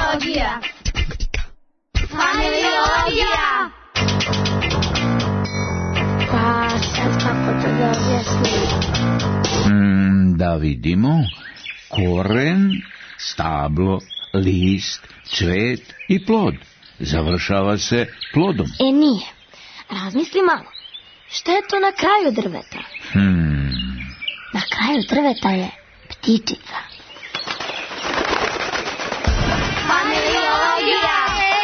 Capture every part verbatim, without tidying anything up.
Familiologija. Familiologija. Pa sad kako to da objasnim? Mm, da vidimo. Koren, stablo, list, cvet i plod. Završava se plodom. E nije. Razmisli malo. Šta je to na kraju drveta? Hmm. Na kraju drveta je ptičica. Familiologija.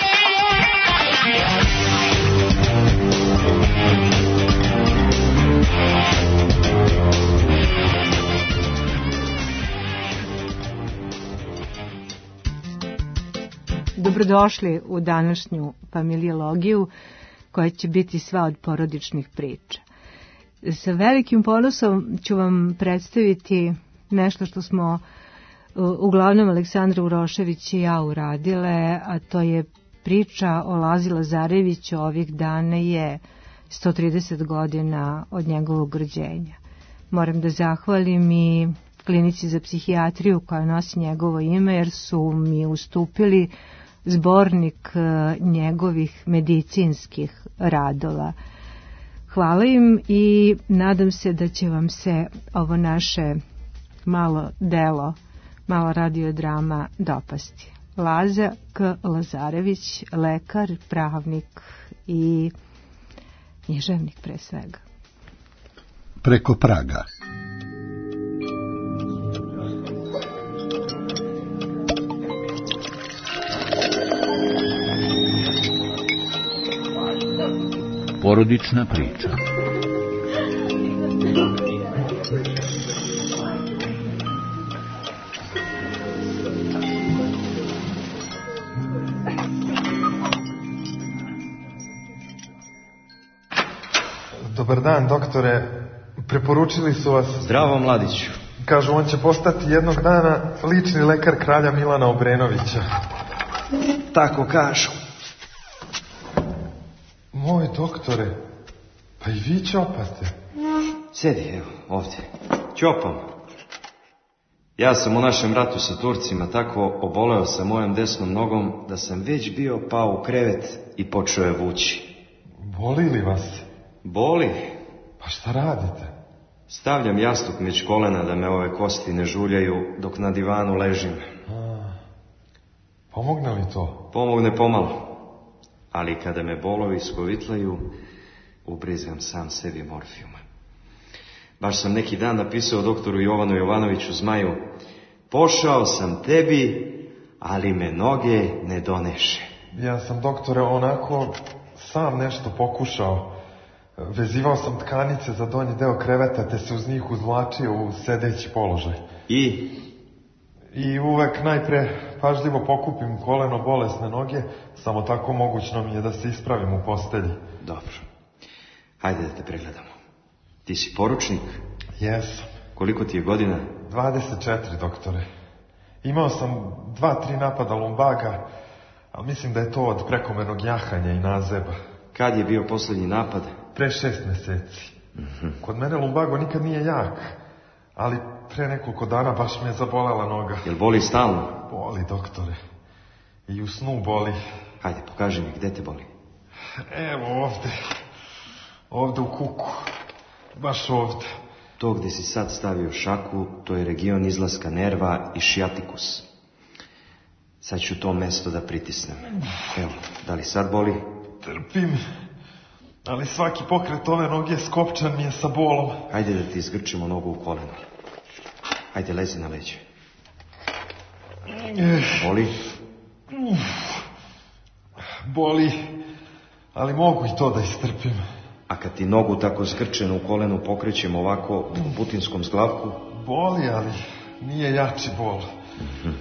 Dobrodošli u današnju familiologiju koja će biti sva od porodičnih priča. Sa velikim ponosom ću vam predstaviti nešto što smo uglavnom Aleksandra Urošević i ja uradile, a to je priča o Lazi Lazareviću. Ovih dana je sto trideset godina od njegovog rođenja. Moram da zahvalim i klinici za psihijatriju koja nosi njegovo ime, jer su mi ustupili zbornik njegovih medicinskih radova. Hvala im i nadam se da će vam se ovo naše malo delo, mala radiodrama dopasti. Laza K. Lazarević, lekar, pravnik i književnik pre svega. Preko praga. Porodična priča. Dobar dan, doktore. Preporučili su vas... Zdravo, mladiću. Kažu, on će postati jednog dana lični lekar kralja Milana Obrenovića. Tako kažu. Moj doktore, pa i vi ćopate. Sjedi, evo, ovdje. Ćopam. Ja sam u našem ratu sa Turcima tako oboleo sa mojom desnom nogom da sam već bio pao u krevet i počeo je vući. Boli li vas? Boli. Pa šta radite? Stavljam jastuk među kolena da me ove kosti ne žuljaju dok na divanu ležim. A, pomogne li to? Pomogne pomalo. Ali kada me bolovi skovitlaju, ubrizgam sam sebi morfijuma. Baš sam neki dan napisao doktoru Jovanu Jovanoviću Zmaju: pošao sam tebi, ali me noge ne doneše. Ja sam, doktore, onako sam nešto pokušao. Vezivao sam tkanice za donji deo kreveta, te se uz njih uzvlačio u sedeći položaj. I? I uvek najpre pažljivo pokupim koleno bolesne noge, samo tako mogućno mi je da se ispravim u postelji. Dobro. Hajde da te pregledamo. Ti si poručnik? Jesam. Koliko ti je godina? dvadeset četiri, doktore. Imao sam dva, tri napada lumbaga, ali mislim da je to od prekomernog jahanja i nazeba. Kad je bio posljednji napad? Pre šest meseci. Mm-hmm. Kod mene lumbago nikad nije jak, ali pre nekoliko dana baš me je zabolela noga. Jel boli stalno? Boli, doktore. I u snu boli. Hajde, pokaži mi gde te boli. Evo ovde. Ovde u kuku. Baš ovde. To gde si sad stavio šaku, to je region izlaska nerva i šijatikus. Sad ću to mesto da pritisnem. Evo, da li sad boli? Trpim. Ali svaki pokret ove noge skopčan mi je sa bolom. Hajde da ti izgrčimo nogu u koleno. Hajde, lezi na leđe. Boli? Boli, ali mogu i to da istrpim. A kad ti nogu tako zgrčenu u kolenu pokrećemo ovako u putinskom zglavku? Boli, ali nije jači bol. Mm-hmm.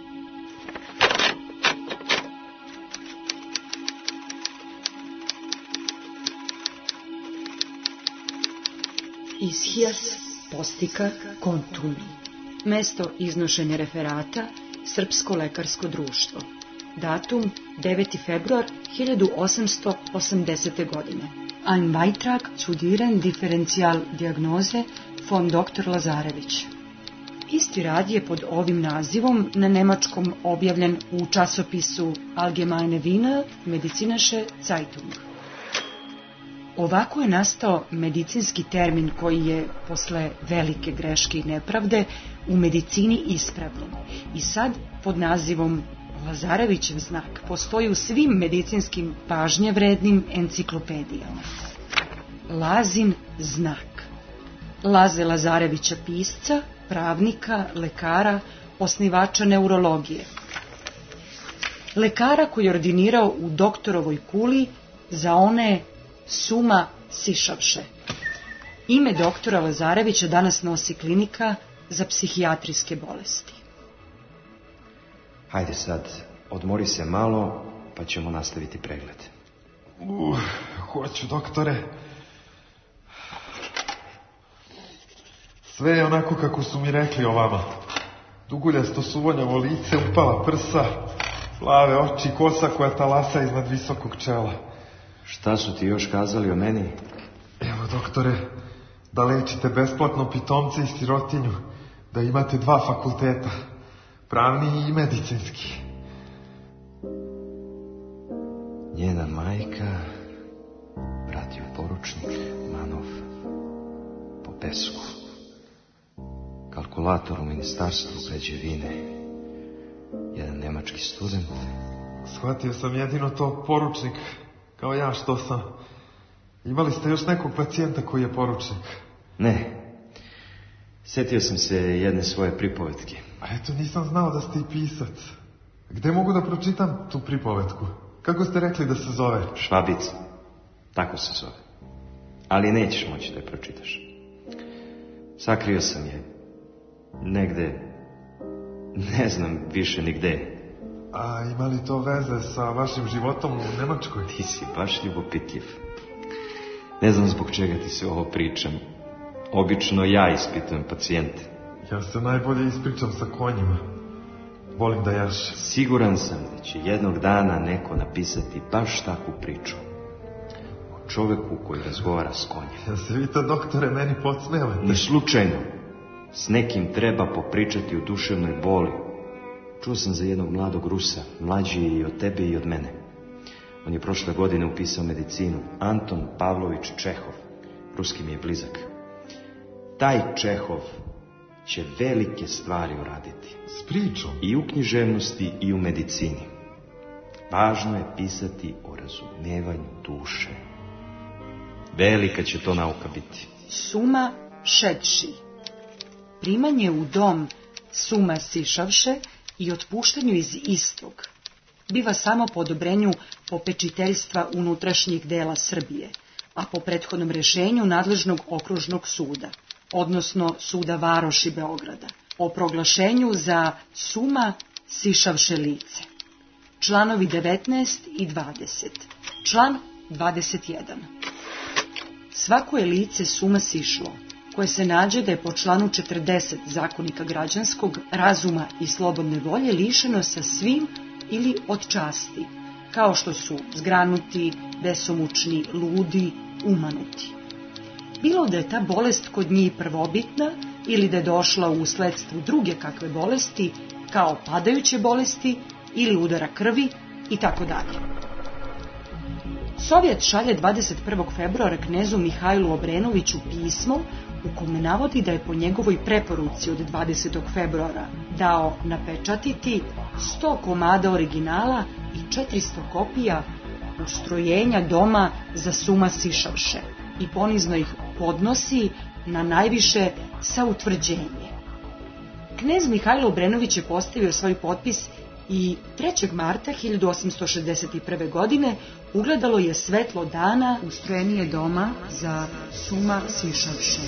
Ishias postika kontumi. Mesto iznošenja referata Srpsko lekarsko društvo. Datum deveti februar hiljadu osamsto osamdesete. godine. Ein Beitrag zu deren Differential Diagnose von doktor Lazarević. Isti rad je pod ovim nazivom na nemačkom objavljen u časopisu Allgemeine Wiener Medizinische Zeitung. Ovako je nastao medicinski termin koji je, posle velike greške i nepravde, u medicini ispravljen i sad pod nazivom Lazarevićev znak postoji u svim medicinskim pažnje vrednim enciklopedijama. Lazin znak. Laze Lazarevića, pisca, pravnika, lekara, osnivača neurologije. Lekara koji je ordinirao u doktorovoj kuli za one suma sišavše. Ime doktora Lazarevića danas nosi klinika za psihijatrijske bolesti. Hajde sad, odmori se malo, pa ćemo nastaviti pregled. Uh, hoću, doktore. Sve je onako kako su mi rekli o vama. Duguljasto suvonjavo lice, upala prsa, plave oči, kosa koja talasa iznad visokog čela. Šta su ti još kazali o meni? Evo, doktore, da lečite besplatno pitomce i sirotinju, da imate dva fakulteta, pravni i medicinski. Njena majka, bratio poručnik, Manov, po pesku, kalkulator u ministarstvu građevine, jedan nemački student. Shvatio sam jedino to, poručnik, kao ja što sam. Imali ste još nekog pacijenta koji je poručnik? Ne. Sjetio sam se jedne svoje pripovetke. A eto, nisam znao da ste i pisac. Gde mogu da pročitam tu pripovetku? Kako ste rekli da se zove? Švabica. Tako se zove. Ali nećeš moći da je pročitaš. Sakrio sam je. Negde. Ne znam više ni gde. A ima li to veze sa vašim životom u Nemačkoj? Ti si baš ljubopitljiv. Ne znam zbog čega ti se ovo pričam. Obično ja ispitujem pacijente. Ja se najbolje ispričam sa konjima. Volim da jašem. Siguran sam da će jednog dana neko napisati baš takvu priču. O čoveku koji razgovara s konjem. Ja se vi to, doktore, meni podsmevate. Ni slučajno. S nekim treba popričati o duševnoj boli. Čuo sam za jednog mladog Rusa, mlađi i od tebe i od mene. On je prošle godine upisao medicinu. Anton Pavlović Čehov. Ruski mi je blizak. Taj Čehov će velike stvari uraditi. S pričom? I u književnosti i u medicini. Važno je pisati o razumevanju duše. Velika će to nauka biti. Suma šedši. Primanje u dom suma sišavše i otpuštanju iz istog biva samo po odobrenju popečiteljstva unutrašnjih dela Srbije, a po prethodnom rješenju nadležnog okružnog suda, odnosno suda Varoši Beograda, o proglašenju za suma sišavše lice. Članovi devetnaest i dvadeset. Član dvadeset jedan. Svako je lice suma sišlo, koje se nađe da je po članu četrdeset Zakonika građanskog razuma i slobodne volje lišeno sa svim ili od časti, kao što su zgranuti, besomučni, ludi, umanuti. Bilo da je ta bolest kod njih prvobitna ili da je došla u sledstvu druge kakve bolesti, kao padajuće bolesti ili udara krvi i tako dalje. Sovjet šalje dvadeset prvog februara knezu Mihajlu Obrenoviću pismo u kome navodi da je po njegovoj preporuci od dvadesetog februara dao napečatiti sto komada originala i četiristo kopija ustrojenja doma za suma sišavše i ponizno ih podnosi na najviše sautvrđenje. Knez Mihajlo Obrenović je postavio svoj potpis i trećeg marta hiljadu osamsto šezdeset prve. godine ugledalo je svetlo dana ustrojenije doma za suma sišavše.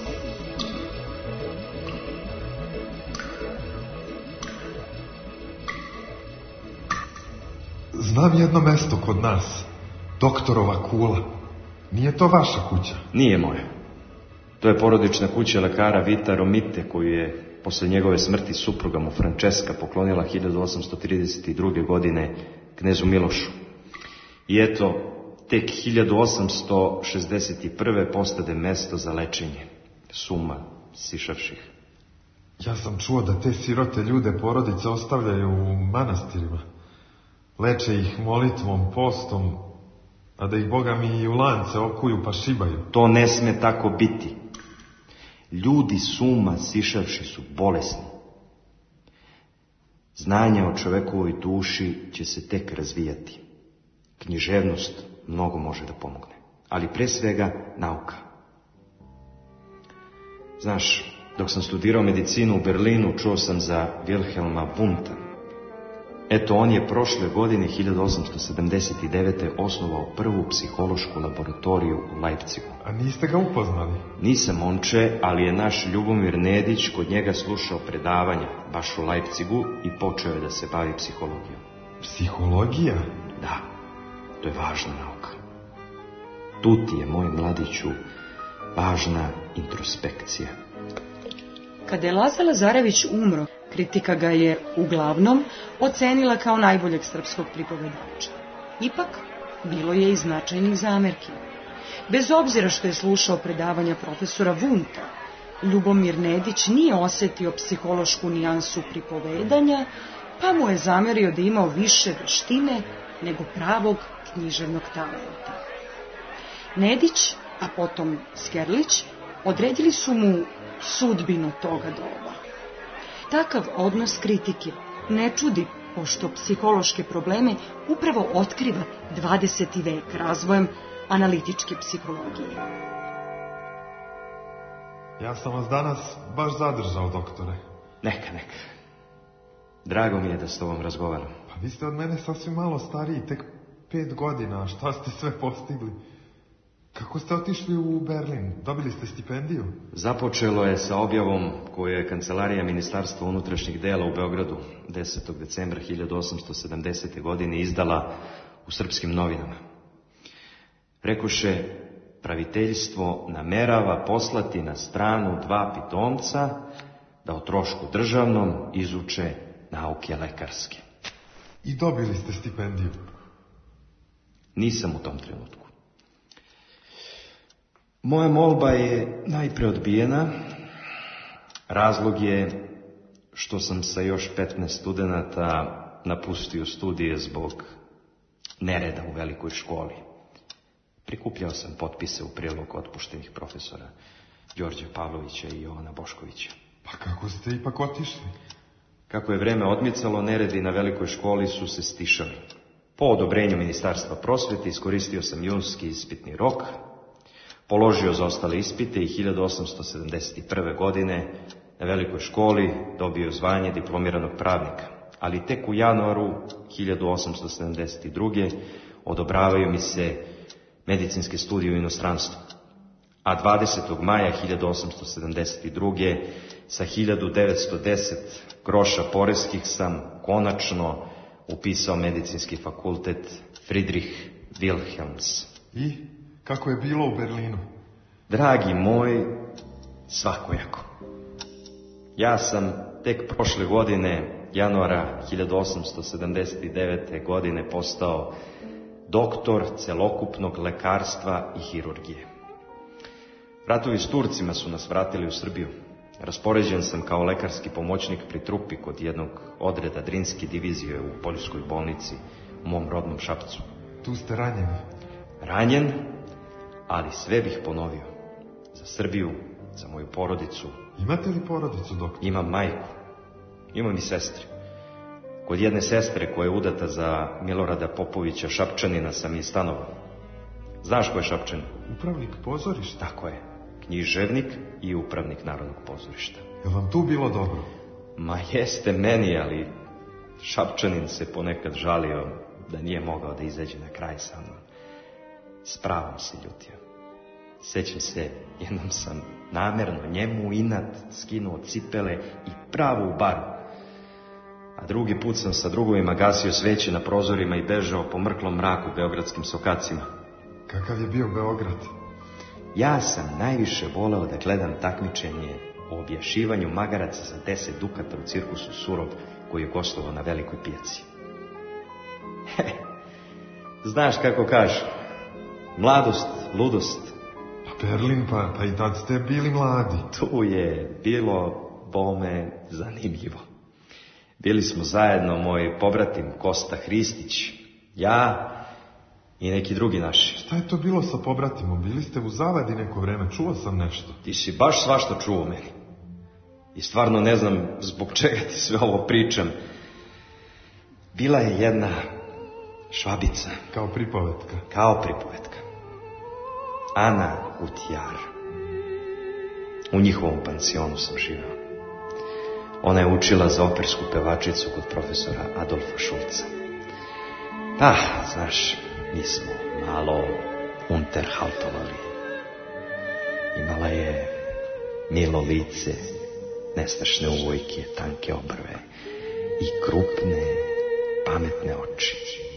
Znam jedno mesto kod nas, doktorova kula. Nije to vaša kuća? Nije moja. To je porodična kuća lekara Vita Romite, koju je posle njegove smrti supruga mu Franceska poklonila hiljadu osamsto trideset druge. godine knezu Milošu. I eto, tek hiljadu osamsto šezdeset prve postade mesto za lečenje suma sišavših. Ja sam čuo da te sirote ljude porodice ostavljaju u manastirima. Leče ih molitvom, postom, a da ih Boga mi i u lance okuju pa šibaju. To ne sme tako biti. Ljudi s uma sišavši su bolesni. Znanje o čovekovoj duši će se tek razvijati. Književnost mnogo može da pomogne, ali pre svega nauka. Znaš, dok sam studirao medicinu u Berlinu, čuo sam za Wilhelma Wundta. Eto, on je prošle godine, hiljadu osamsto sedamdeset devete. osnovao prvu psihološku laboratoriju u Leipzigu. A niste ga upoznali? Nisam, momče, ali je naš Ljubomir Nedić kod njega slušao predavanja, baš u Leipzigu, i počeo je da se bavi psihologijom. Psihologija? Da, to je važna nauka. Tu ti je, moj mladiću, važna introspekcija. Kada je Laza Lazarević umro, kritika ga je uglavnom ocenila kao najboljeg srpskog pripovedača. Ipak, bilo je i značajnih zamerki. Bez obzira što je slušao predavanja profesora Wundta, Ljubomir Nedić nije osetio psihološku nijansu pripovedanja, pa mu je zamerio da imao više veštine nego pravog književnog talenta. Nedić, a potom Skerlić, odredili su mu sudbinu toga doba. Takav odnos kritike ne čudi, pošto psihološke probleme upravo otkriva dvadeseti vek razvojem analitičke psihologije. Ja sam vas danas baš zadržao, doktore. Neka, neka. Drago mi je da s tobom razgovaram. Pa vi ste od mene sasvim malo stariji, tek pet godina, a šta ste sve postigli? Kako ste otišli u Berlin? Dobili ste stipendiju? Započelo je sa objavom koju je Kancelarija Ministarstva unutrašnjih dela u Beogradu desetog decembra hiljadu osamsto sedamdesete. godine izdala u srpskim novinama. Rekoše, praviteljstvo namerava poslati na stranu dva pitomca da o trošku državnom izuče nauke lekarske. I dobili ste stipendiju? Nisam u tom trenutku. Moja molba je najpre odbijena. Razlog je što sam sa još petnaest studenata napustio studije zbog nereda u velikoj školi. Prikupljao sam potpise u prilog otpuštenih profesora Đorđa Pavlovića i Jovana Boškovića. Pa kako ste ipak otišli? Kako je vreme odmicalo, neredi na velikoj školi su se stišali. Po odobrenju Ministarstva prosvete iskoristio sam junski ispitni rok, položio za ostale ispite i hiljadu osamsto sedamdeset prve. godine na velikoj školi dobio zvanje diplomiranog pravnika. Ali tek u januaru hiljadu osamsto sedamdeset druge. odobravaju mi se medicinske studije u inostranstvu. A dvadesetog maja hiljadu osamsto sedamdeset druge. sa hiljadu devetsto deset groša poreskih sam konačno upisao medicinski fakultet Friedrich Wilhelms. I kako je bilo u Berlinu? Dragi moj, svakojako. Ja sam tek prošle godine, januara hiljadu osamsto sedamdeset devete. godine, postao doktor celokupnog lekarstva i hirurgije. Ratovi s Turcima su nas vratili u Srbiju. Raspoređen sam kao lekarski pomoćnik pri trupi kod jednog odreda Drinske divizije u Poljskoj bolnici u mom rodnom Šapcu. Tu ste ranjeni? Ranjen, ali sve bih ponovio. Za Srbiju, za moju porodicu. Imate li porodicu, doktor? Imam majku. Imam i sestre. Kod jedne sestre koja je udata za Milorada Popovića Šapčanina sam i stanovao. Znaš ko je Šapčanin? Upravnik pozorišta? Tako je. Književnik i upravnik Narodnog pozorišta. Je vam tu bilo dobro? Ma jeste meni, ali Šapčanin se ponekad žalio da nije mogao da izađe na kraj sa mnom. S pravom se ljutio. Sećam se, jednom sam namerno njemu inat skinuo cipele i pravo u baru. A drugi put sam sa drugovima gasio sveće na prozorima i bežao po mrklom mraku beogradskim sokacima. Kakav je bio Beograd? Ja sam najviše voleo da gledam takmičenje o objašivanju magaraca za deset dukata u cirkusu Surov koji je gostovao na velikoj pijaci. Znaš kako kažu, mladost, ludost. Pa Berlin, pa, pa i tad ste bili mladi. Tu je bilo bome zanimljivo. Bili smo zajedno moj pobratim Kosta Hristić, ja i neki drugi naši. Šta je to bilo sa pobratimom? Bili ste u zavadi neko vreme, čuo sam nešto. Ti si baš svašta čuo o meni. I stvarno ne znam zbog čega ti sve ovo pričam. Bila je jedna Švabica. Kao pripovetka. Kao pripovetka. Ana Gutjar. U njihovom pansionu sam živeo. Ona je učila za opersku pevačicu kod profesora Adolfa Šulca. Pa, znaš, mi smo malo unterhaltovali. Imala je milo lice, nestašne uvojke, tanke obrve i krupne, pametne oči.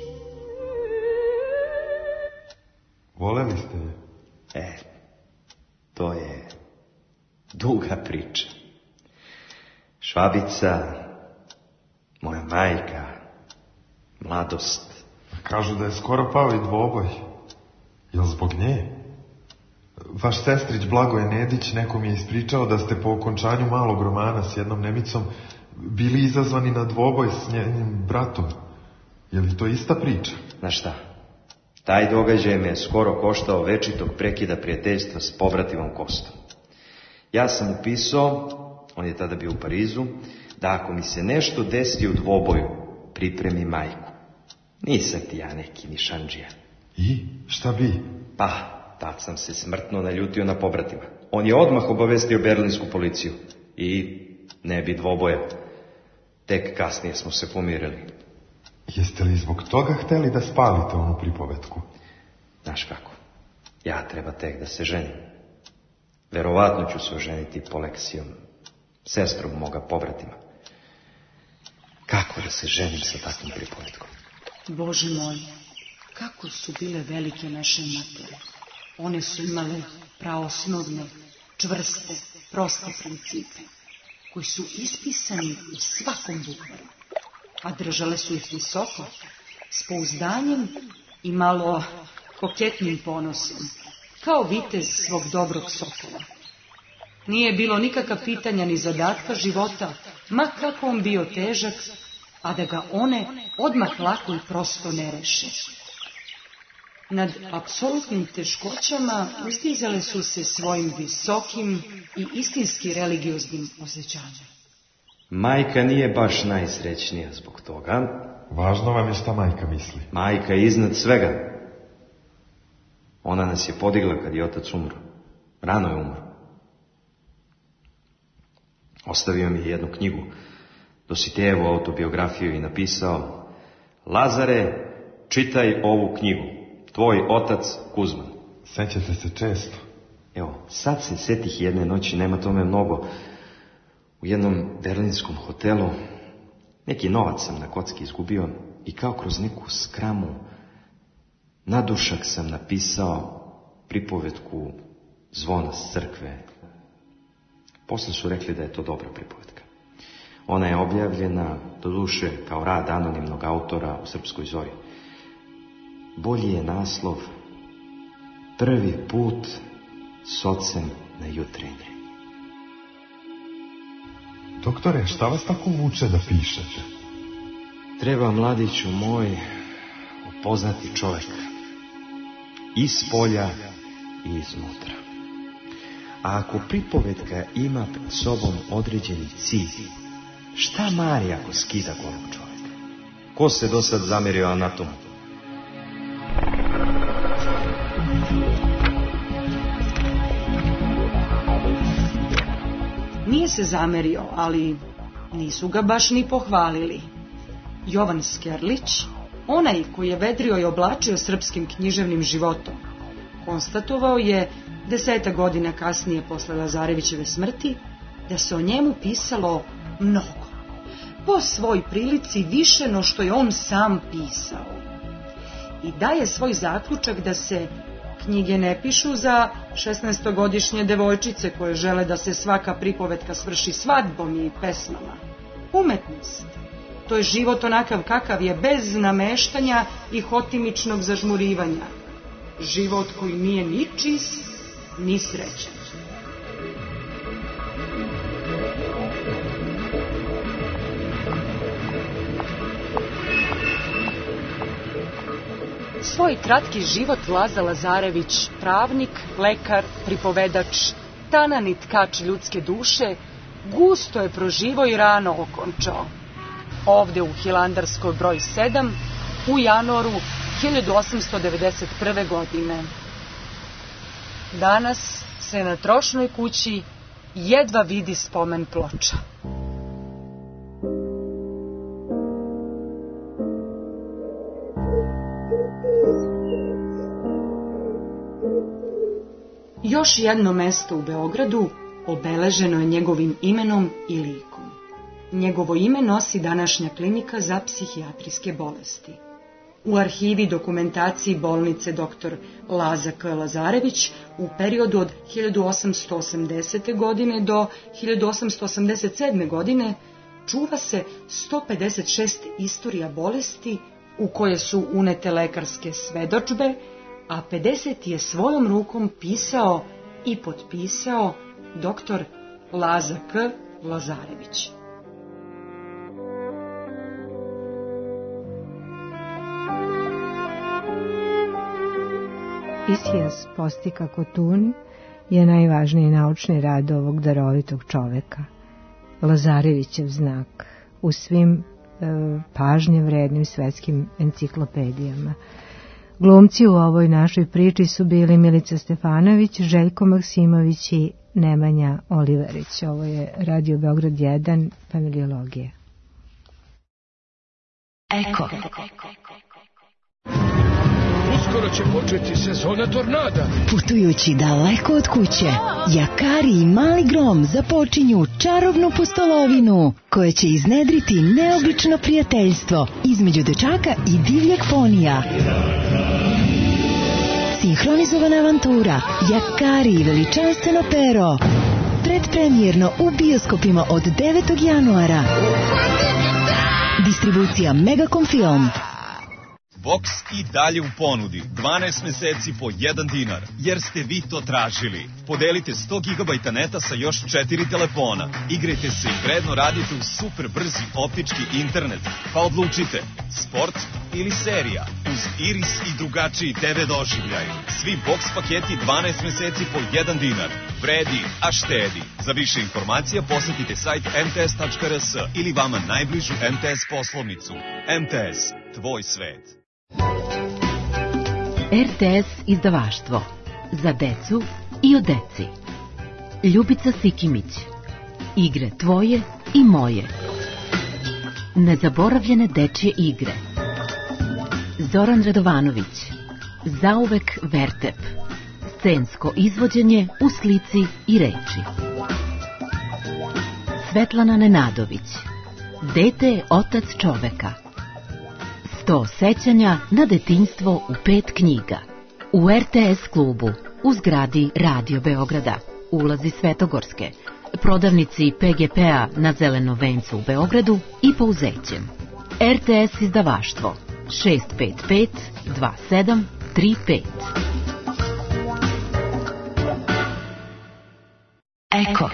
Voleli ste je? E, to je duga priča. Švabica, moja majka, mladost. Kažu da je skoro pao i dvoboj. Jel zbog nje? Vaš sestrić Blagoje Nedić neko mi je ispričao da ste po okončanju malog romana s jednom Nemicom bili izazvani na dvoboj s njenim bratom. Je li to ista priča? Znaš šta? Taj događaj me je skoro koštao večitog prekida prijateljstva s pobratimom Kostom. Ja sam upisao, on je tada bio u Parizu, da ako mi se nešto desi u dvoboju, pripremi majku. Nisam ti ja neki nišanđija. I? Šta bi? Pa, tad sam se smrtno naljutio na pobratima. On je odmah obavestio berlinsku policiju. I ne bi dvoboja. Tek kasnije smo se pomirili. Jeste li zbog toga hteli da spalite onu pripovetku? Znaš kako, ja treba tek da se ženim. Verovatno ću se oženiti Poleksijom, sestrom moga pobratima. Kako da se ženim sa takvom pripovetkom? Bože moj, kako su bile velike naše matere. One su imale praosnovne, čvrste, proste principe, koji su ispisani u svakom bukvaru, a držale su ih visoko, s pouzdanjem i malo koketnim ponosom, kao vitez svog dobrog sokola. Nije bilo nikakva pitanja ni zadatka života, ma kako on bio težak, a da ga one odmah lako i prosto ne reše. Nad apsolutnim teškoćama ustizale su se svojim visokim i istinski religioznim osjećanjem. Majka nije baš najsrećnija zbog toga. Važno vam je šta majka misli. Majka je iznad svega. Ona nas je podigla kad je otac umro. Rano je umro. Ostavio mi je jednu knjigu, Dositejevu autobiografiju, i napisao: Lazare, čitaj ovu knjigu. Tvoj otac Kuzman. Sećate se često? Evo, sad se setih jedne noći, nema tome mnogo, u jednom berlinskom hotelu. Neki novac sam na kocki izgubio i kao kroz neku skramu na dušak sam napisao pripovetku Zvona s crkve. Posle su rekli da je to dobra pripovetka. Ona je objavljena, doduše, kao rad anonimnog autora u Srpskoj zori. Bolji je naslov Prvi put s ocem na jutrenje. Doktore, šta vas tako vuče da pišete? Treba, mladiću moj, upoznati čoveka. Iz polja i iznutra. A ako pripovetka ima pred sobom određeni cilj, šta mari ako skida golog čoveka? Ko se do sad zamerio anatomu? Nije se zamerio, ali nisu ga baš ni pohvalili. Jovan Skerlić, onaj koji je vedrio i oblačio srpskim književnim životom, konstatovao je deseta godina kasnije posle Lazarevićeve smrti da se o njemu pisalo mnogo, po svoj prilici više no što je on sam pisao. I daje svoj zaključak da se knjige ne pišu za šesnaestogodišnje devojčice koje žele da se svaka pripovetka svrši svadbom i pesmama. Umetnost, to je život onakav kakav je, bez nameštanja i hotimičnog zažmurivanja. Život koji nije ni čist, ni srećan. Svoj kratki život Laza Lazarević, pravnik, lekar, pripovedač, tanan i tkač ljudske duše, gusto je proživao i rano okončao. Ovde u Hilandarskoj broj sedam u januaru hiljadu osamsto devedeset prve. godine. Danas se na trošnoj kući jedva vidi spomen ploča. Još jedno mesto u Beogradu obeleženo je njegovim imenom i likom. Njegovo ime nosi današnja klinika za psihijatrijske bolesti. U arhivi dokumentaciji bolnice doktor Laza K. Lazarević u periodu od hiljadu osamsto osamdesete. godine do hiljadu osamsto osamdeset sedme. godine čuva se sto pedeset šest istorija bolesti u koje su unete lekarske svedodžbe, a pedeset je svojom rukom pisao i potpisao doktor Laza K. Lazarević. Isijas Postika Kotuni je najvažniji naučni rad ovog darovitog čoveka. Lazarevićev znak u svim e, pažnje vrednim svetskim enciklopedijama. Glumci u ovoj našoj priči su bili Milica Stefanović, Željko Maksimović i Nemanja Oliverić. Ovo je Radio Beograd jedan, familiologija. Eko. Uskoro će početi sezona tornada. Putujući daleko od kuće, Jakari i Mali Grom započinju čarobnu pustolovinu koja će iznedriti neobično prijateljstvo između dečaka i divljeg ponija. Sinhronizovana avantura Jakari i veličanstveno pero. Predpremjerno u bioskopima od devetog januara. Distribucija Megacom Film. Box i dalje u ponudi, dvanaest meseci po jedan dinar, jer ste vi to tražili. Podelite sto gigabajta neta sa još četiri telefona. Igrajte se i vredno radite u super brzi optički internet. Pa odlučite, sport ili serija, uz Iris i drugačiji te ve doživljaj. Svi Box paketi dvanaest meseci po jedan dinar. Vredi, a štedi. Za više informacija posetite sajt em te es tačka er es ili vama najbližu em te es poslovnicu. em te es, tvoj svet. er te es izdavaštvo. Za decu i o deci. Ljubica Sikimić. Igre tvoje i moje. Nezaboravljene dečje igre. Zoran Radovanović. Zauvek Vertep. Scensko izvođenje u slici i reči. Svetlana Nenadović. Dete je otac čoveka. Sto sećanja na detinjstvo u pet knjiga. U er te es klubu, u zgradi Radio Beograda, ulazi Svetogorske, prodavnici pe ge pe-a na Zelenom vencu u Beogradu i Pouzećem. er te es izdavaštvo šest pet pet dva sedam tri pet. Eko.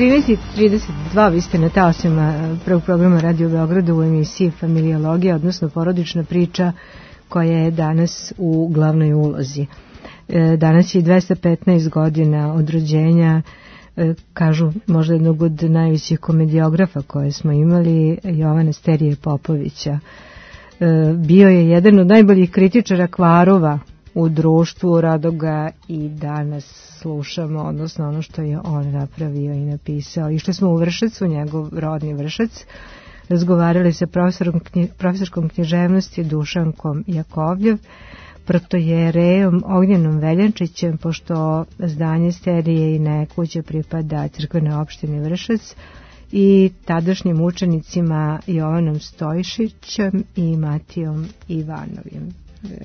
trinaest i trideset dva, vi ste na taosima prvog programa Radio Beograda u emisiji Familiologija, odnosno porodična priča, koja je danas u glavnoj ulozi. Danas je dvesta petnaest godina od rođenja, kažu možda jednog od najvećih komediografa koje smo imali, Jovana Sterije Popovića. Bio je jedan od najboljih kritičara kvarova u društvu, rado ga i danas slušamo, odnosno ono što je on napravio i napisao. Išli smo u Vršac, u njegov rodni Vršac, razgovarali sa profesorom, profesorskom književnosti Dušankom Jakovljev, protojerejom Ognjenom Veljančićem, pošto zdanje Sterije i ne kuće pripada crkvenoj opštini Vršac, i tadašnjim učenicima Jovanom Stojšićem i Matijom Ivanovim.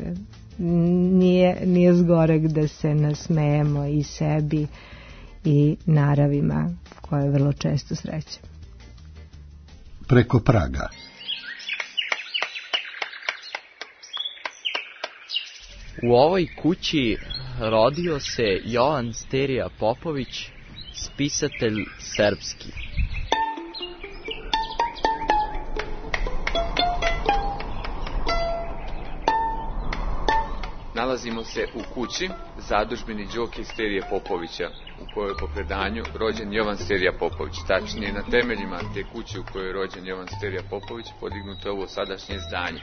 Nije, nije zgoreg da se nasmejemo i sebi i naravima koje vrlo često srećemo. Preko praga. U ovoj kući rodio se Jovan Sterija Popović, spisatelj srpski. Nalazimo se u kući, zadužbini Đoke Sterije Popovića, u kojoj je po predanju rođen Jovan Sterija Popović. Tačnije, na temeljima te kuće u kojoj je rođen Jovan Sterija Popović podignuto je ovo sadašnje zdanje.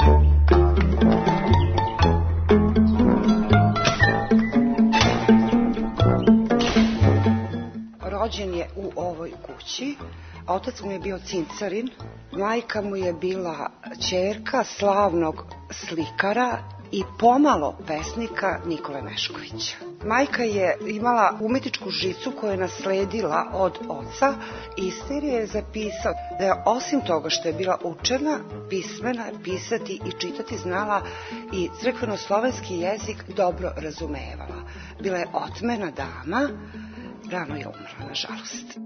Rođen je u ovoj kući, a otac mu je bio cincarin, majka mu je bila ćerka slavnog slikara i pomalo pesnika Nikole Neškovića. Majka je imala umetničku žicu koju je nasledila od oca i Sterija je zapisao da je osim toga što je bila učena, pismena, pisati i čitati znala i crkveno-slovenski jezik dobro razumevala. Bila je otmena dama, rano je umrla, nažalost.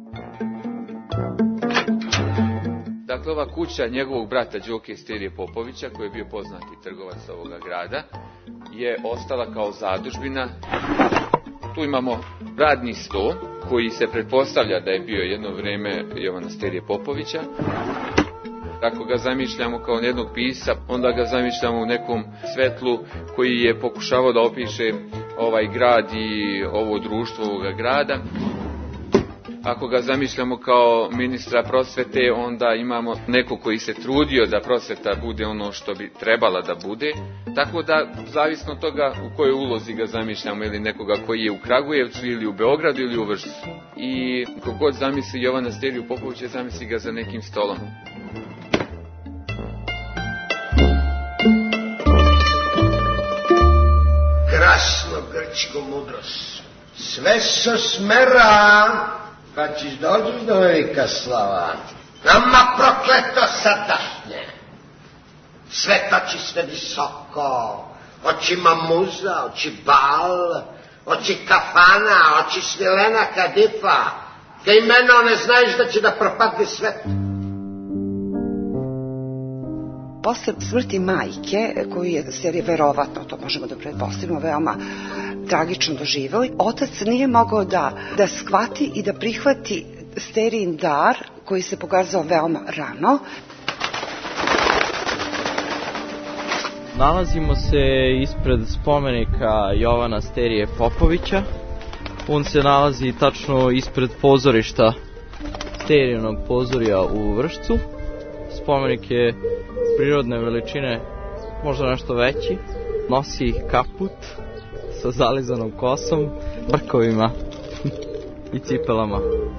Dakle, ova kuća njegovog brata Đoke Sterije Popovića, koji je bio poznati trgovac ovoga grada, je ostala kao zadužbina. Tu imamo radni sto, koji se pretpostavlja da je bio jedno vreme Jovana Sterije Popovića. Ako ga zamišljamo kao jednog pisa, onda ga zamišljamo u nekom svetlu koji je pokušavao da opiše ovaj grad i ovo društvo ovoga grada. Ako ga zamišljamo kao ministra prosvete, onda imamo neko koji se trudio da prosveta bude ono što bi trebala da bude. Tako da, zavisno od toga u kojoj ulozi ga zamišljamo, ili nekoga koji je u Kragujevcu, ili u Beogradu, ili u Vršcu. I kogod zamisli Jovana Steriju Popovića, zamisli ga za nekim stolom. Krasno grčko mudrost, sve se smera, pa ćeš dođeš do velika slava. Nama prokleto srdašnje, sve toči sve visoko, oči mamuza, oči bal, oči kafana, oči svilena kadifa, da imeno ne znaš da će da propadne svet. Posle smrti majke, koju je Sterija verovatno, to možemo da pretpostavimo, veoma tragično doživeo, otac nije mogao da, da shvati i da prihvati Sterijin dar, koji se pokazao veoma rano. Nalazimo se ispred spomenika Jovana Sterije Popovića. On se nalazi tačno ispred pozorišta, Sterijinog pozorja u Vršcu. Spomenik je prirodne veličine, možda nešto veći. Nosi kaput sa zalizanom kosom, brkovima i cipelama.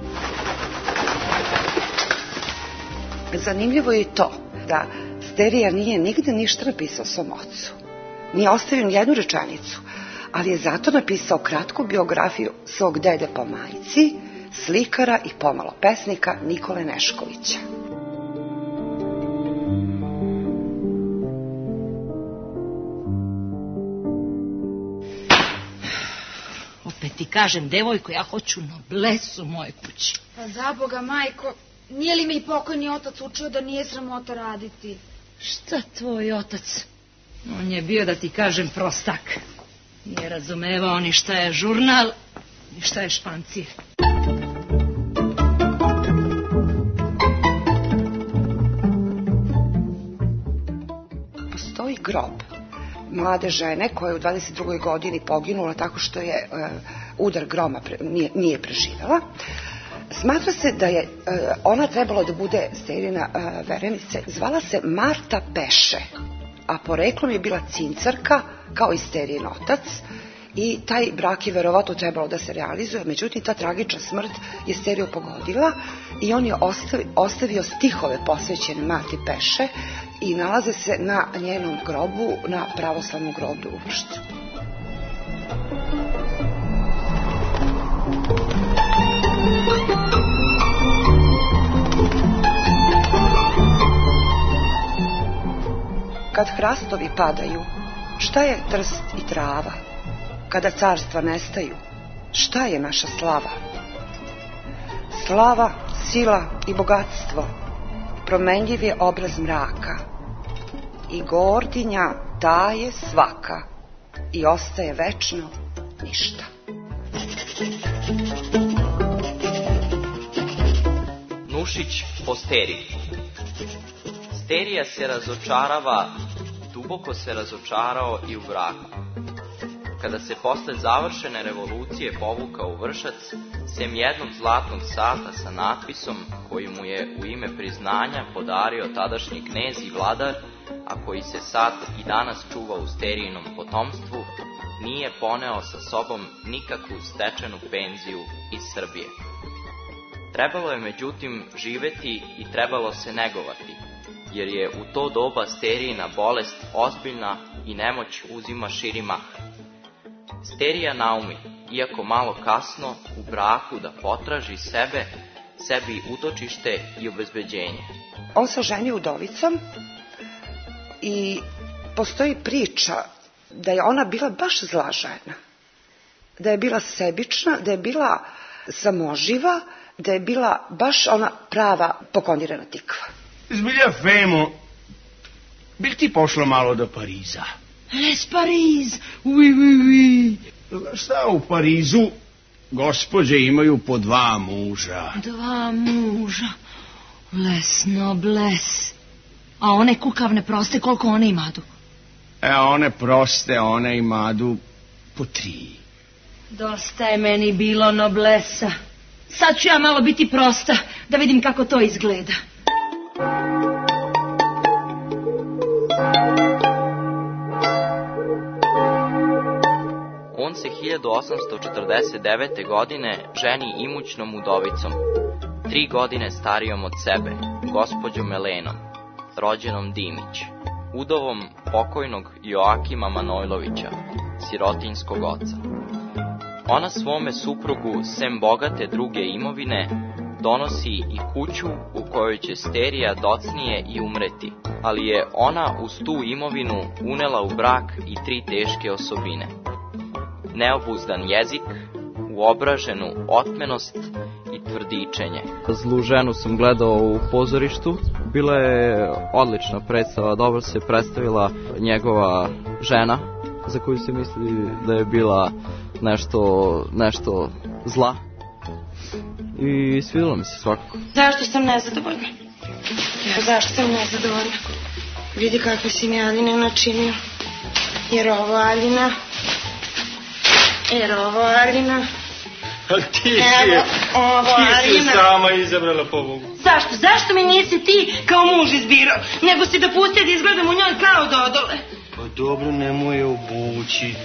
Zanimljivo je i to da Sterija nije nigde ništa napisao svom ocu. Nije ostavio ni jednu rečenicu, ali je zato napisao kratku biografiju svog dede po majci, slikara i pomalo pesnika Nikole Neškovića. Opet ti kažem, devojko, ja hoću noblesu u moje kući. Pa za Boga, majko, nije li mi i pokojni otac učio da nije sramota raditi? Šta tvoj otac? On je bio, da ti kažem, prostak. Nije razumevao ni šta je žurnal, ni šta je špancir. grob mlade žene koja je u dvadeset drugoj godini poginula tako što je uh, udar groma pre, nije, nije preživela. Smatra se da je uh, ona trebalo da bude Sterina uh, verenice. Zvala se Marta Peše, a poreklom je bila cincarka kao i Sterin otac. I taj brak je verovatno trebalo da se realizuje, međutim ta tragična smrt je Steriju pogodila i on je ostavi, ostavio stihove posvećene Marti Peše i nalaze se na njenom grobu, na pravoslavnom grobu u Vršcu. Kad hrastovi padaju, šta je trst i trava? Kada carstva nestaju, šta je naša slava? Slava, sila i bogatstvo, promenljiv je obraz mraka. I gordinja ta je svaka i ostaje večno ništa. Nušić po Steriji. Sterija se razočarava, duboko se razočarao i u braku. Kada se posle završene revolucije povukao u Vršac, sem jednog zlatnog sata sa natpisom koji mu je u ime priznanja podario tadašnji knez i vladar, a koji se sat i danas čuva u Sterijinom potomstvu, nije poneo sa sobom nikakvu stečenu penziju iz Srbije. Trebalo je međutim živeti i trebalo se negovati, jer je u to doba Sterijina bolest ozbiljna i nemoć uzima širi mah. Sterija naumi, iako malo kasno, u braku da potraži sebe, sebi utočište i obezbeđenje. On se ženio udovicom i postoji priča da je ona bila baš zla žena. Da je bila sebična, da je bila samoživa, da je bila baš ona prava pokondirana tikva. Zbilja, Femo, bih ti pošla malo do Pariza? Les Pariz, oui, oui, oui. Šta u Parizu? Gospođe imaju po dva muža. Dva muža. Les nobles. A one kukavne proste, koliko one imadu? E, one proste, one imadu po tri. Dosta je meni bilo noblesa. Sad ću ja malo biti prosta, da vidim kako to izgleda. On se hiljadu osamsto četrdeset devete. godine ženi imućnom udovicom, tri godine starijom od sebe, gospođom Melenom, rođenom Dimić, udovom pokojnog Joakima Manojlovića, sirotinjskog oca. Ona svome suprugu, sem bogate druge imovine, donosi i kuću u kojoj će Sterija docnije i umreti, ali je ona uz tu imovinu unela u brak i tri teške osobine. Neobuzdan jezik, uobraženu otmenost i tvrdičenje. Zlu ženu sam gledao u pozorištu. Bila je odlična predstava, dobro se predstavila njegova žena, za koju se misli da je bila nešto, nešto zla. I svidjelo mi se svakako. Zašto sam nezadovoljna? Ja, zašto sam nezadovoljna? Vidi kakve si mi Aljine načinio. Jer ovo Aljina... Jer ovo Aljina... A ti si, Evo, ovo, ti si sama izabrala pobogu. Zašto? Zašto mi nisi ti kao muž izbirao? Nego si dopustio da izgledam u njoj kao Dodole. Pa dobro, nemoj je obući.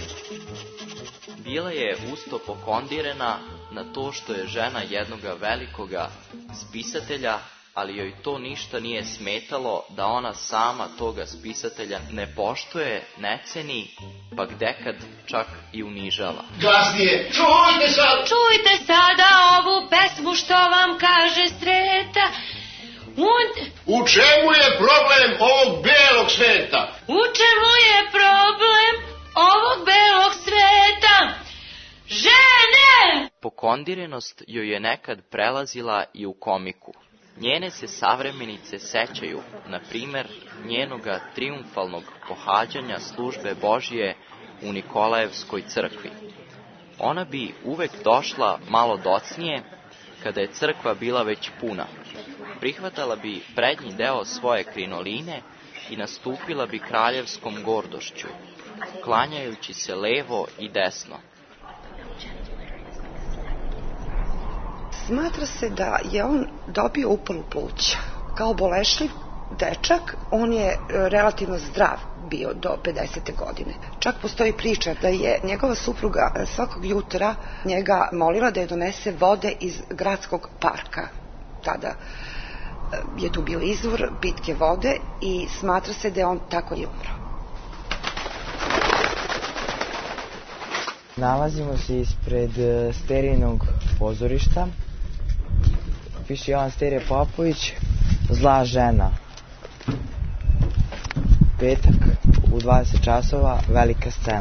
Bila je usto pokondirena na to što je žena jednoga velikoga spisatelja, ali joj to ništa nije smetalo da ona sama toga spisatelja ne poštuje, ne ceni, pa gdekad čak i unižava. Glasnije, čujte sad! Čujte sada ovu pesmu što vam kaže Streta. Und... U čemu je problem ovog belog sveta? U čemu je problem ovog belog sveta? Žene! Pokondirenost joj je nekad prelazila i u komiku. Njene se savremenice sećaju, na primer, njenoga triumfalnog pohađanja službe Božije u Nikolajevskoj crkvi. Ona bi uvek došla malo docnije, kada je crkva bila već puna. Prihvatala bi prednji deo svoje krinoline i nastupila bi kraljevskom gordošću, klanjajući se levo i desno. Smatra se da je on dobio upalu pluća. Kao bolešljiv dečak, on je relativno zdrav bio do pedesete godine. Čak postoji priča da je njegova supruga svakog jutra njega molila da je donese vode iz gradskog parka. Tada je tu bio izvor pitke vode i smatra se da je on tako i umro. Nalazimo se ispred Sterijinog pozorišta. Piše Jovan Sterija Popović, Zla žena. Petak u dvadeset časova, velika scena.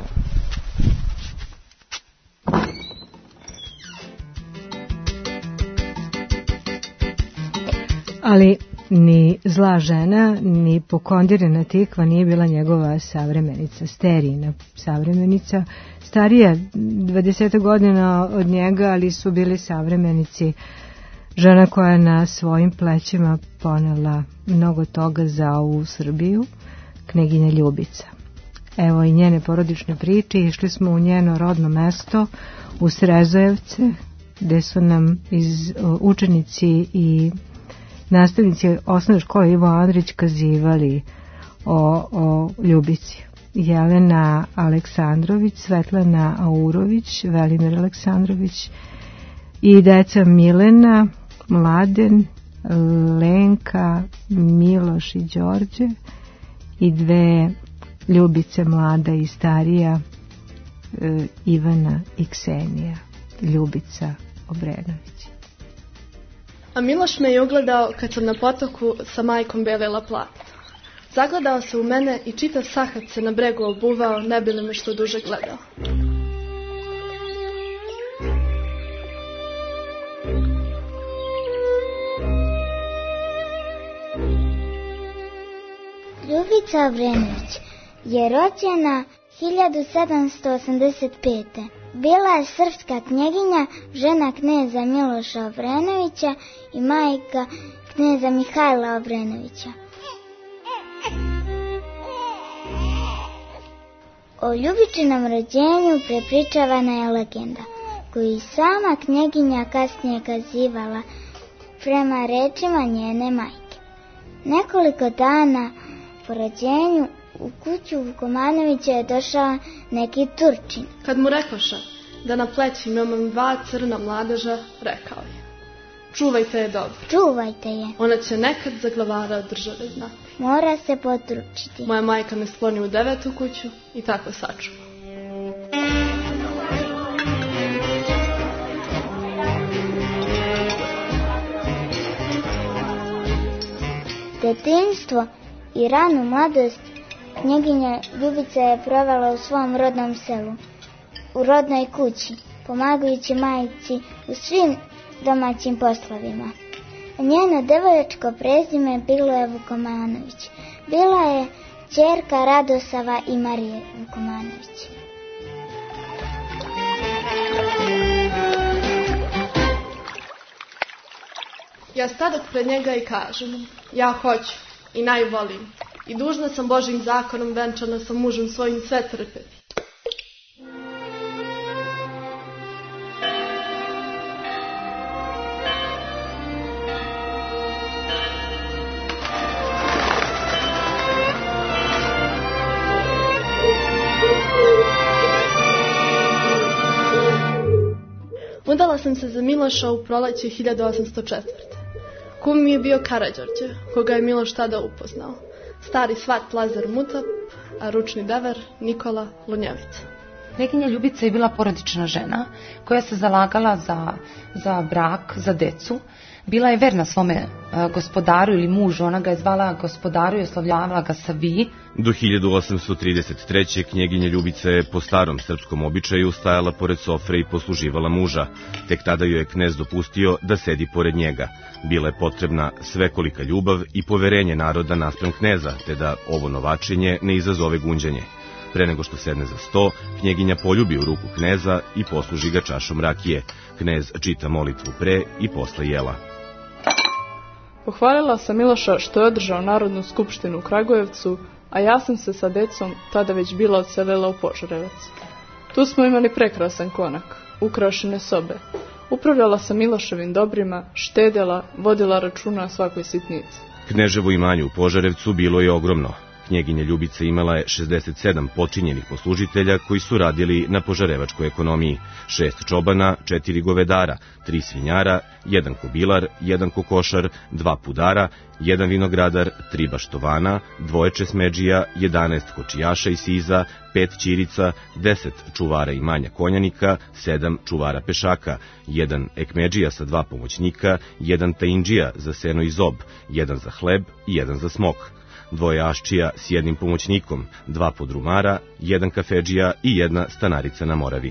Ali ni Zla žena, ni Pokondirena tikva nije bila njegova savremenica, Sterijina savremenica. Starija dvadeset godina od njega, ali su bili savremenici. Žena koja je na svojim plećima ponela mnogo toga za ovu Srbiju, knjeginja Ljubica. Evo i njene porodične priče, išli smo u njeno rodno mesto, u Srezojevce, gde su nam iz učenici i nastavnici osnovne škole Ivo Andrić kazivali o, o Ljubici. Jelena Aleksandrović, Svetlana Aurović, Velimir Aleksandrović i deca Milena, Mladen, Lenka, Miloš i Đorđe i dve Ljubice, mlada i starija, e, Ivana i Ksenija, Ljubica Obrenović. A Miloš me je ugledao kad sam na potoku sa majkom belila platno. Zagledao se u mene i čitav sahat se na bregu obuvao, ne bi li me što duže gledao. Ljubica Obrenović je rođena hiljadu sedamsto osamdeset pete. Bila je srpska knjeginja, žena kneza Miloša Obrenovića i majka kneza Mihajla Obrenovića. O Ljubičinom rođenju prepričavana je legenda, koju sama knjeginja kasnije kazivala prema rečima njene majke. Nekoliko dana po rođenju u kuću Vukomanovića je došao neki Turčin. Kad mu rekoša da na plećima imam dva crna mladeža, rekao je: čuvajte je dobro. Čuvajte je. Ona će nekad za glavara države znati. Mora se potručiti. Moja majka me skloni u devetu kuću i tako sačuva. Detinjstvo i ranu mladost knjeginja Ljubica je provela u svom rodnom selu, u rodnoj kući, pomagajući majci u svim domaćim poslovima. Njeno devojačko prezime bilo je Vukomanović. Bila je ćerka Radosava i Marije Vukomanović. Ja stadoh pred njega i kažem: ja hoću i najvolim i dužna sam Božjim zakonom venčana sa mužem svojim sve trpeti. Udala sam se za Miloša u proleće hiljadu osamsto četvrte. Kum mi je bio Karađorđe, koga je Miloš tada upoznao. Stari svat Lazar Mutap, a ručni dever Nikola Lunjevica. Knjeginja Ljubica je bila porodična žena koja se zalagala za, za brak, za decu. Bila je verna svome uh, gospodaru ili mužu, ona ga je zvala gospodaru i oslovljavala ga sa vi. Do hiljadu osamsto trideset treće. knjeginja Ljubica je po starom srpskom običaju stajala pored sofre i posluživala muža. Tek tada joj je knez dopustio da sedi pored njega. Bila je potrebna svekolika ljubav i poverenje naroda naspram kneza, te da ovo novačenje ne izazove gunđanje. Pre nego što sedne za sto, knjeginja poljubi u ruku kneza i posluži ga čašom rakije. Knez čita molitvu pre i posle jela. Pohvalila sam Miloša što je održao Narodnu skupštinu u Kragujevcu, a ja sam se sa decom tada već bila odselila u Požarevac. Tu smo imali prekrasan konak, ukrašene sobe. Upravljala sam Miloševim dobrima, štedjela, vodila računa o svakoj sitnici. Kneževo imanje u Požarevcu bilo je ogromno. Knjeginja Ljubica imala je šezdeset sedam potčinjenih poslužitelja koji su radili na požarevačkoj ekonomiji, šest čobana, četiri govedara, tri svinjara, jedan kobilar, jedan kokošar, dva pudara, jedan vinogradar, tri baštovana, dvoje česmedžija, jedanaest kočijaša i siza, pet ćirica, deset čuvara imanja konjanika, sedam čuvara pešaka, jedan ekmedžija sa dva pomoćnika, jedan tajindžija za seno i zob, jedan za hleb i jedan za smok, dvoje aščija s jednim pomoćnikom, dva podrumara, jedan kafedžija i jedna stanarica na Moravi.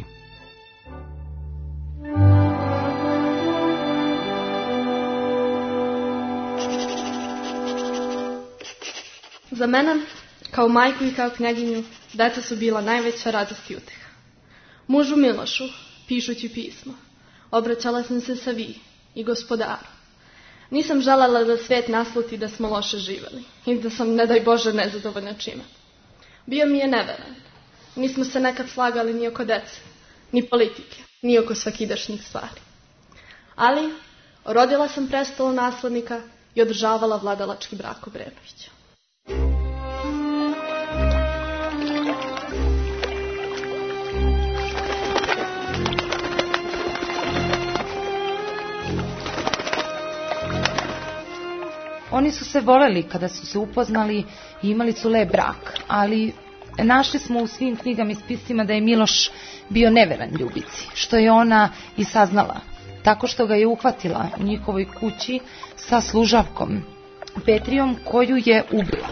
Za mene, kao majku i kao knjeginju, deca su bila najveća radost i uteha. Mužu Milošu, pišući pismo, obraćala sam se sa vi i gospodaru. Nisam želela da svijet nasluti da smo loše živeli i da sam, ne daj Bože, nezadovoljna čime. Bio mi je neveran. Nismo se nekad slagali ni oko dece, ni politike, ni oko svakidašnjih stvari. Ali, rodila sam prestolu naslednika i održavala vladalački brak Obrenovića. Oni su se voleli kada su se upoznali i imali su lep brak, ali našli smo u svim knjigama i spisima da je Miloš bio neveran Ljubici, što je ona i saznala, tako što ga je uhvatila u njihovoj kući sa služavkom Petrijom koju je ubila.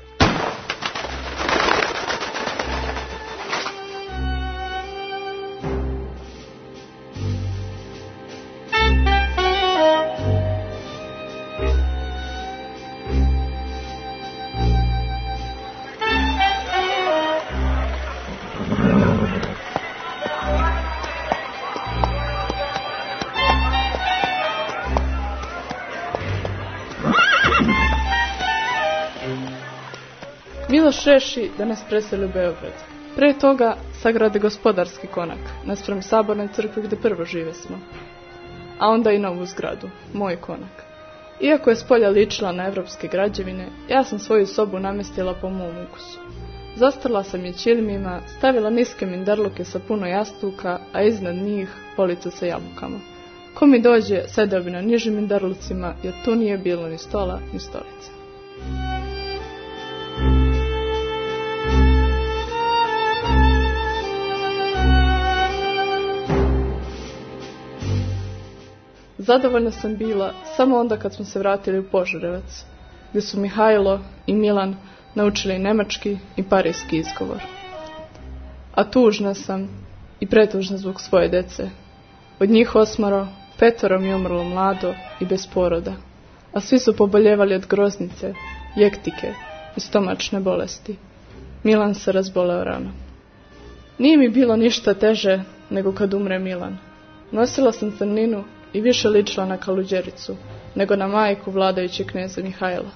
Miloš reši da nas preseli u Beograd. Pre toga sagrade gospodarski konak, naspram Saborne crkve gde prvo žive smo. A onda i novu zgradu, moj konak. Iako je spolja ličila na evropske građevine, ja sam svoju sobu namestila po mom ukusu. Zastrla sam je ćilimima, stavila niske minderluke sa puno jastuka, a iznad njih policu sa jabukama. Ko mi dođe, sedeo bi na nižim minderlucima, jer tu nije bilo ni stola, ni stolice. Zadovoljna sam bila samo onda kad smo se vratili u Požarevac, gdje su Mihajlo i Milan naučili nemački i parijski izgovor. A tužna sam i pretužna zbog svoje dece. Od njih osmoro, petoro mi je umrlo mlado i bez poroda, a svi su poboljevali od groznice, jektike i stomačne bolesti. Milan se razboleo rano. Nije mi bilo ništa teže nego kad umre Milan. Nosila sam crninu i više ličila na Kaluđericu, nego na majku vladajućeg kneza Mihajla.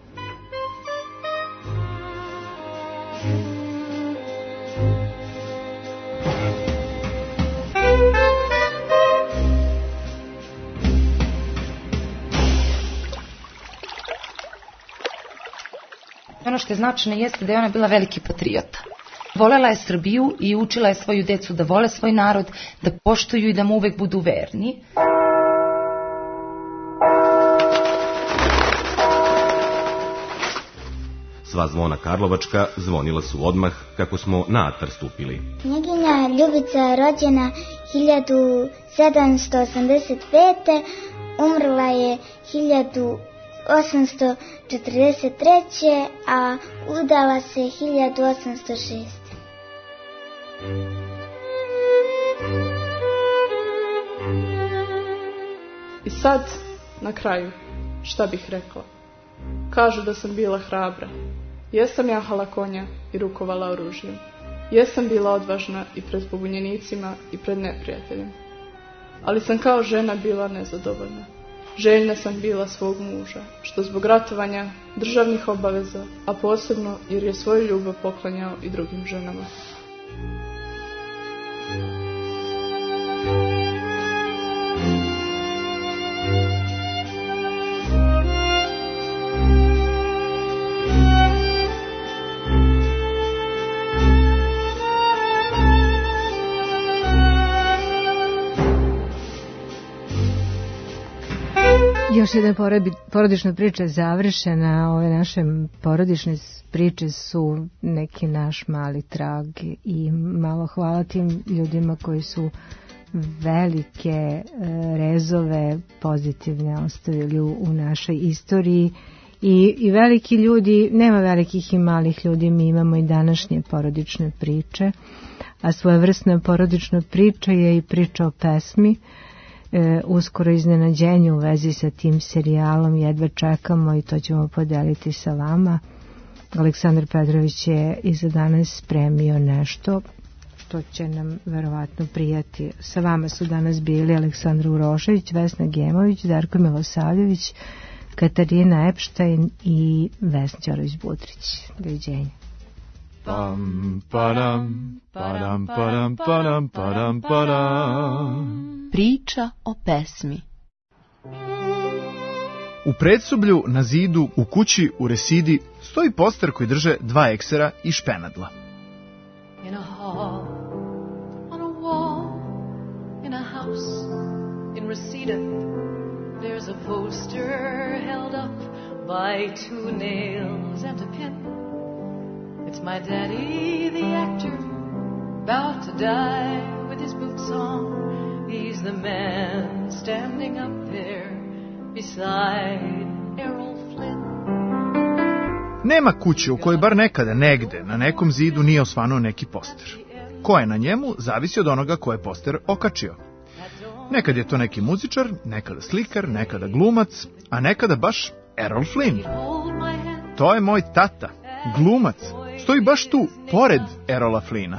Ono što je značajno jeste da je ona bila veliki patriota. Volela je Srbiju i učila je svoju decu da vole svoj narod, da poštuju i da mu uvek budu verni. Sva zvona karlovačka zvonila su odmah kako smo na atar stupili. Knjeginja Ljubica je rođena hiljadu sedamsto osamdeset pete. Umrla je hiljadu osamsto četrdeset treće. a udala se hiljadu osamsto šeste. I sad, na kraju, šta bih rekla? Kažu da sam bila hrabra. Jesam jahala konja i rukovala oružjem. Jesam bila odvažna i pred pobunjenicima i pred neprijateljem. Ali sam kao žena bila nezadovoljna. Željna sam bila svog muža, što zbog ratovanja, državnih obaveza, a posebno jer je svoju ljubav poklanjao i drugim ženama. Još jedna porodična priča je završena. Ove naše porodične priče su neki naš mali trag i malo hvala tim ljudima koji su velike rezove pozitivne ostavili u, u našoj istoriji i, i veliki ljudi, nema velikih i malih ljudi, mi imamo i današnje porodične priče, a svojevrsna porodična priča je i priča o pesmi. E, uskoro iznenađenje u vezi sa tim serijalom, jedva čekamo i to ćemo podeliti sa vama. Aleksandar Petrović je i za danas spremio nešto što će nam verovatno prijati. Sa vama su danas bili Aleksandra Urošević, Vesna Gemović, Darko Milosavljević, Katarina Epštajn i Vesna Ćorović-Budrić. Doviđenja. Pam, padam, padam, padam, padam, padam, padam. Priča o pesmi. U Predsublju na zidu u kući u Residi stoji poster koji drže dva eksera i špenadla. In a hall, on a wall, in a house, in Reseda, there's a poster held up by two nails and a pin. It's my daddy, the actor, about to die with his boots on. He's the man standing up there beside Errol Flynn. Nema kuće u kojoj bar nekada negde na nekom zidu nije osvanuo neki poster. Ko je na njemu zavisi od onoga ko je poster okačio. Nekad je to neki muzičar, nekada slikar, nekada glumac, a nekada baš Errol Flynn. To je moj tata, glumac, stoji baš tu, pored Errola Flynna.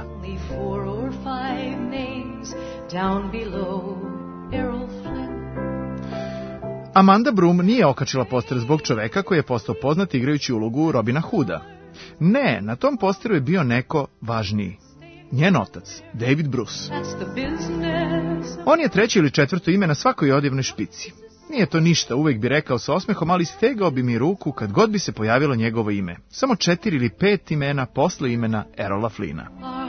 Down below Errol Flynn. Amanda Broom nije okačila poster zbog čoveka koji je postao poznat igrajući ulogu Robina Hooda. Ne, na tom posteru je bio neko važniji. Njen otac, David Bruce. On je treće ili četvrto ime na svakoj odjevnoj špici. Nije to ništa, uvek bi rekao sa osmehom, ali stegao bi mi ruku kad god bi se pojavilo njegovo ime. Samo četiri ili pet imena posle imena Errola Flynna.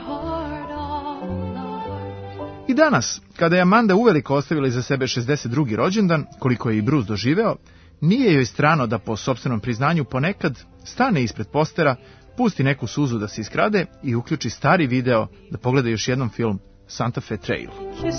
I danas, kada je Amanda uveliko ostavila iza sebe šezdeset drugi rođendan, koliko je i Bruce doživeo, nije joj strano da po sopstvenom priznanju ponekad stane ispred postera, pusti neku suzu da se iskrade i uključi stari video da pogleda još jednom film Santa Fe Trail.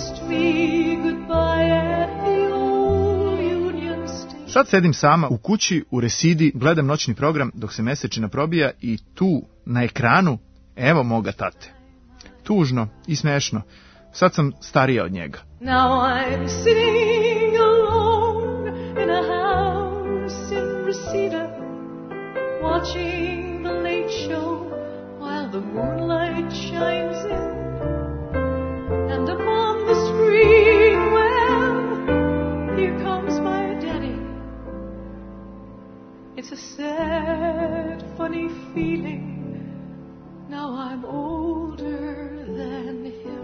Sad sedim sama u kući u Residi, gledam noćni program dok se mesečina probija i tu, na ekranu, evo moga tate. Tužno i smešno. Sad sam starija od njega. Now I'm sitting alone in a house in Reseda, watching the late show while the moonlight shines in. And upon the screen, well, here comes my daddy. It's a sad, funny feeling. Now I'm older than him.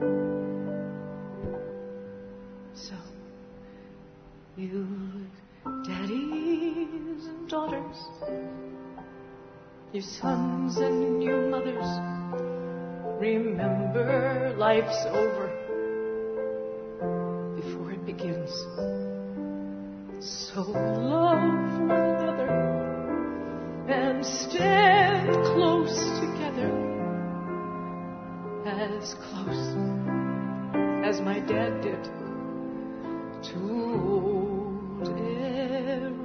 So, you daddies and daughters, you sons and you mothers, remember life's over before it begins. So love one another and stand close together, as close as my dad did to old Errol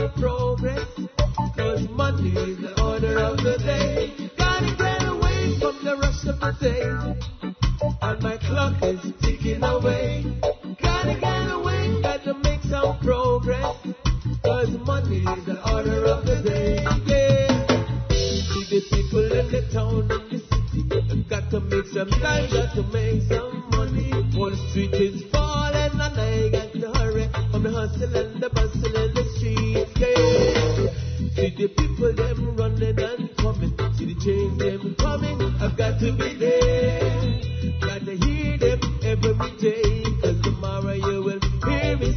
progress, cause money is the order of the day. Gotta get away from the rush of the day, and my clock is ticking away. Gotta get away, gotta make some progress, cause money is the order of the day. Yeah. See the people in the town and the city, got to make some time, got to make some money. Wall Street is falling and I got to hurry from the hustle and the bustle in the streets. Yeah. See the people them running and coming, see the change them coming, I've got to be there. Got to hear them every day, cause tomorrow you will hear me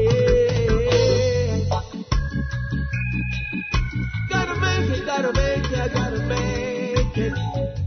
say, gotta make it, gotta make it, gotta make it.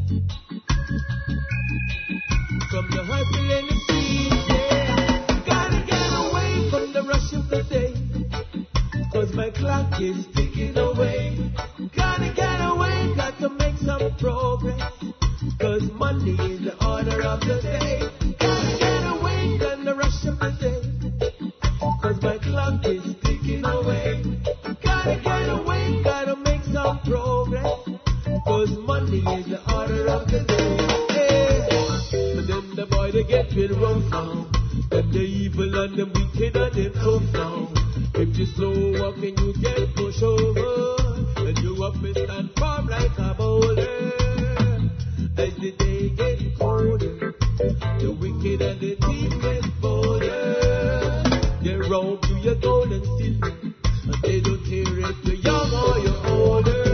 From the hustle in the streets, yeah. Gotta get away from the rush of the day, cause my clock is ticking away. Gotta get away, got to make some progress, cause money is the order of the day. Gotta get away from the rush of the day, cause my clock is ticking away. Gotta get away, gotta make some progress, cause money is the order of the day. Hey. But then the boy they get real rough now, then the evil and the wicked and the tough now. If you slow up and you get pushed over, and you up and stand firm like a boulder. As the day gets colder, the wicked and the thief get bolder. They rob you your gold and silver, and they don't care if you're young or you're older.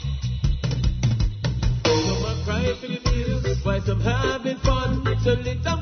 Some having fun, so let them